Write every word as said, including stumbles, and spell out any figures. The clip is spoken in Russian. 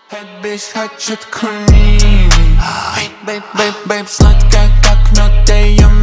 Эта бич хочет кунини. Бэйб, бэйб, бэйб, сладкая как мёд, я её